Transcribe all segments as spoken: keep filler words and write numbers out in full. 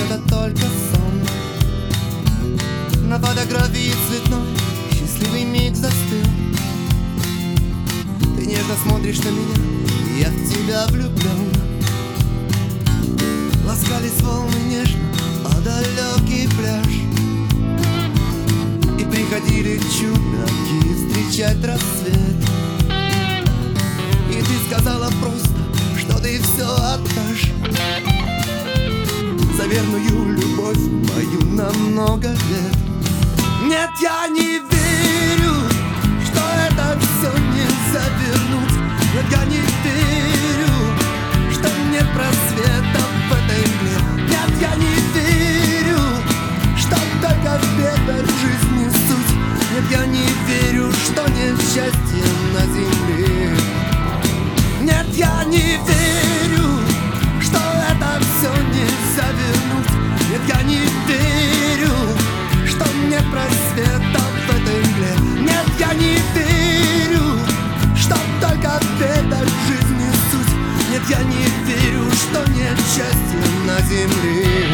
это только сон. На фотографии цветной счастливый миг застыл. Ты нежно смотришь на меня, я в тебя влюблен. Ласкались волны нежно, а далекий пляж. И приходили чудаки встречать рассвет. И ты сказала просто, что ты все отдашь за верную любовь мою на много лет. Нет, я не верю, что это все нельзя вернуть. Нет, я не верю, что нет просвета в этой мгле. Нет, я не верю, что только в бедах жизни суть. Нет, я не верю, что нет счастья на земле. Нет, я не верю, что это все нельзя вернуть. Нет, я не верю, что нет просвета в этой мгле. Нет, я не верю, что только в бедах жизни суть. Нет, я не верю, что нет счастья на земле.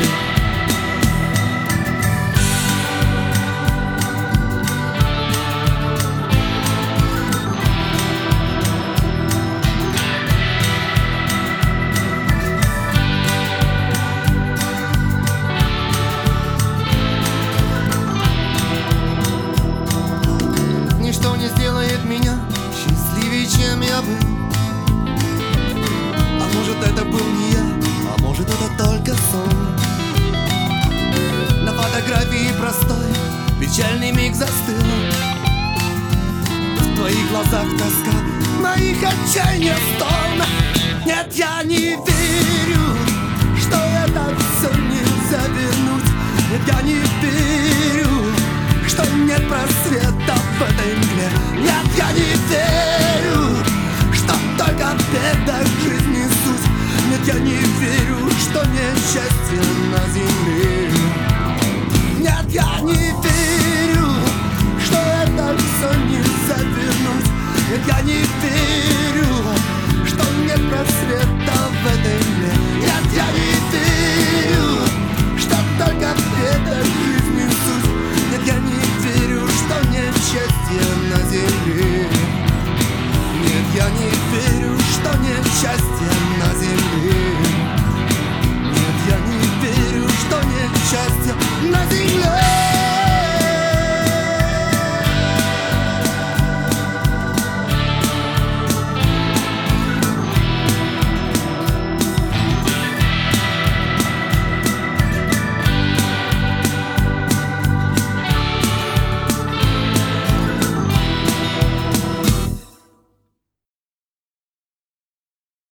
Ничто не сделает меня счастливее, чем я был. А может, это был не я, а может, это только сон. На фотографии простой печальный миг застыл. В твоих глазах тоска, в моих отчаяниях стон. Нет, я не верю, что это все нельзя вернуть. Нет, я не верю, что нет просвета в этой мгле. Нет, я не верю, что только в бедах жизни суть. Нет, я не верю, что нет счастья на земле. Нет, я не верю, что это все нельзя вернуть. Нет, я не верю, что нет просвета в этой мгле. Нет, я не верю, что только в бедах жизни суть. Нет, я не верю, что нет счастья на земле. Нет, я не верю, что нет счастья.